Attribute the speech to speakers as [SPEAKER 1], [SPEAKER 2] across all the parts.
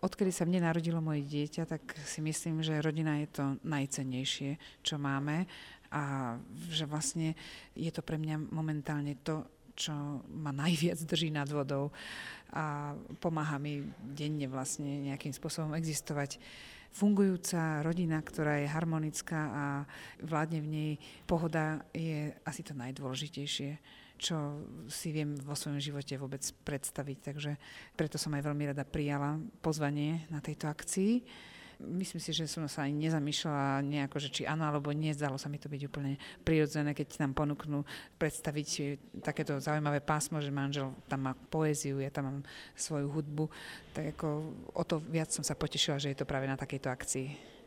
[SPEAKER 1] Odkedy sa mne narodilo moje dieťa, tak si myslím, že rodina je to najcennejšie, čo máme a že vlastne je to pre mňa momentálne to, čo ma najviac drží nad vodou a pomáha mi denne vlastne nejakým spôsobom existovať. Fungujúca rodina, ktorá je harmonická a vládne v nej pohoda, je asi to najdôležitejšie, čo si viem vo svojom živote vôbec predstaviť. Takže preto som aj veľmi rada prijala pozvanie na tejto akcii. Myslím si, že som sa ani nezamýšľala nejako, že či áno alebo nie. Zdalo sa mi to byť úplne prirodzené, keď nám ponúknú predstaviť takéto zaujímavé pásmo, že manžel tam má poéziu, ja tam mám svoju hudbu. Tak ako o to viac som sa potešila, že je to práve na takejto akcii.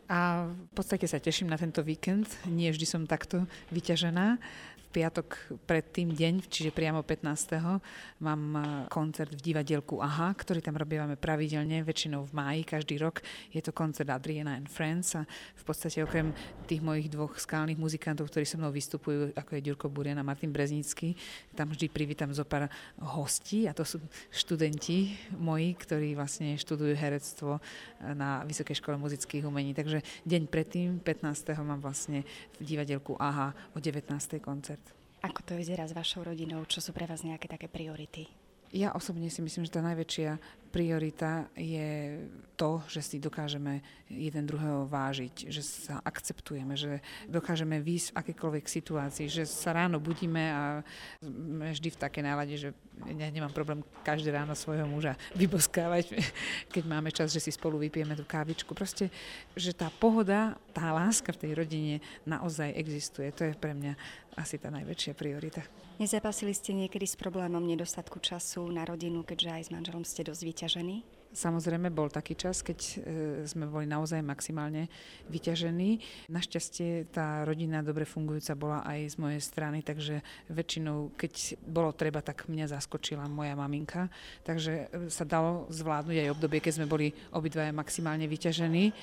[SPEAKER 1] A v podstate sa teším na tento víkend. Nie vždy som takto vyťažená. V piatok pred tým deň, čiže priamo 15. mám koncert v divadielku AHA, ktorý tam robívame pravidelne, väčšinou v máji, každý rok. Je to koncert Adriana and Friends a v podstate okrem tých mojich dvoch skálnych muzikantov, ktorí so mnou vystupujú, ako je Ďurko Burian a Martin Breznický, tam vždy privítam zo pár hostí a to sú študenti moji, ktorí vlastne študujú herectvo na Vysokej škole muzických umení. Takže deň predtým, 15. mám vlastne v divadielku AHA o 19. koncert.
[SPEAKER 2] Ako to vyzerá s vašou rodinou? Čo sú pre vás nejaké také priority?
[SPEAKER 1] Ja osobne si myslím, že tá najväčšia priorita je to, že si dokážeme jeden druhého vážiť, že sa akceptujeme, že dokážeme výjsť v akékoľvek situácii, že sa ráno budíme a sme vždy v takej nálade, že ja nemám problém každé ráno svojho muža vyboskávať, keď máme čas, že si spolu vypijeme tú kávičku. Proste, že tá pohoda, tá láska v tej rodine naozaj existuje. To je pre mňa asi tá najväčšia priorita.
[SPEAKER 2] Nezapasili ste niekedy s problémom nedostatku času na rodinu, keďže aj s manželom ste dosť vyťažení?
[SPEAKER 1] Samozrejme, bol taký čas, keď sme boli naozaj maximálne vyťažení. Našťastie tá rodina dobre fungujúca bola aj z mojej strany, takže väčšinou, keď bolo treba, tak mňa zaskočila moja maminka. Takže sa dalo zvládnuť aj obdobie, keď sme boli obidvaja maximálne vyťažení.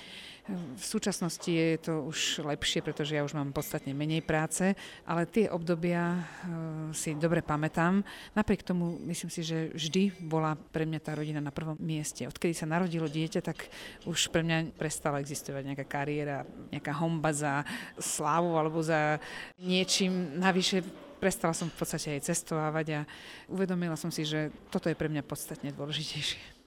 [SPEAKER 1] V súčasnosti je to už lepšie, pretože ja už mám podstatne menej práce, ale tie obdobia si dobre pamätám. Napriek tomu myslím si, že vždy bola pre mňa tá rodina na prvom mieste. Odkedy sa narodilo dieťa, tak už pre mňa prestala existovať nejaká kariéra, nejaká honba za slávu alebo za niečím navyše. Prestala som v podstate aj cestovávať a uvedomila som si, že toto je pre mňa podstatne dôležitejšie.